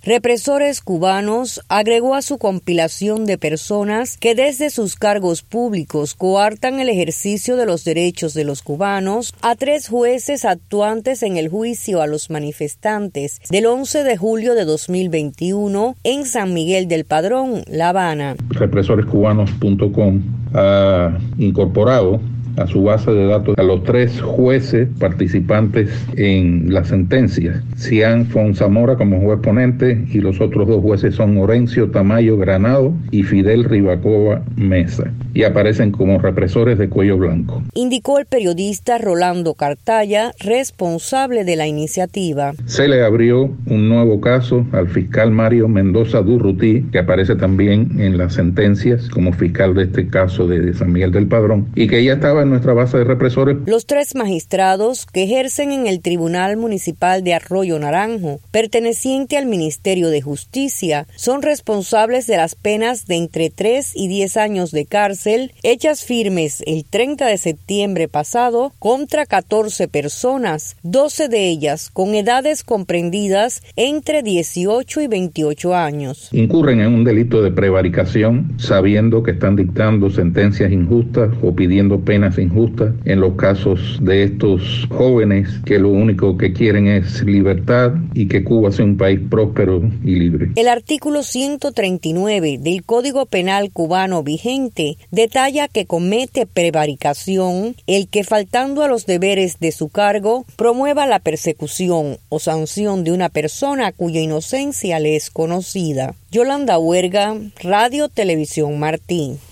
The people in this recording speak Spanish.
Represores Cubanos agregó a su compilación de personas que desde sus cargos públicos coartan el ejercicio de los derechos de los cubanos a 3 jueces actuantes en el juicio a los manifestantes del 11 de julio de 2021 en San Miguel del Padrón, La Habana. Represorescubanos.com ha incorporado a su base de datos a los 3 jueces participantes en la sentencia. Cian Fonzamora como juez ponente y los otros 2 jueces son Orencio Tamayo Granado y Fidel Rivacoa Mesa, y aparecen como represores de cuello blanco. Indicó el periodista Rolando Cartaya, responsable de la iniciativa. Se le abrió un nuevo caso al fiscal Mario Mendoza Durruti, que aparece también en las sentencias como fiscal de este caso de San Miguel del Padrón, y que ya estaba en nuestra base de represores. Los 3 magistrados que ejercen en el Tribunal Municipal de Arroyo Naranjo, perteneciente al Ministerio de Justicia, son responsables de las penas de entre 3 y 10 años de cárcel, hechas firmes el 30 de septiembre pasado contra 14 personas, 12 de ellas con edades comprendidas entre 18 y 28 años. Incurren en un delito de prevaricación, sabiendo que están dictando sentencias injustas o pidiendo penas injustas en los casos de estos jóvenes que lo único que quieren es libertad y que Cuba sea un país próspero y libre. El artículo 139 del Código Penal cubano vigente detalla que comete prevaricación el que, faltando a los deberes de su cargo, promueva la persecución o sanción de una persona cuya inocencia le es conocida. Yolanda Huerga, Radio Televisión Martí.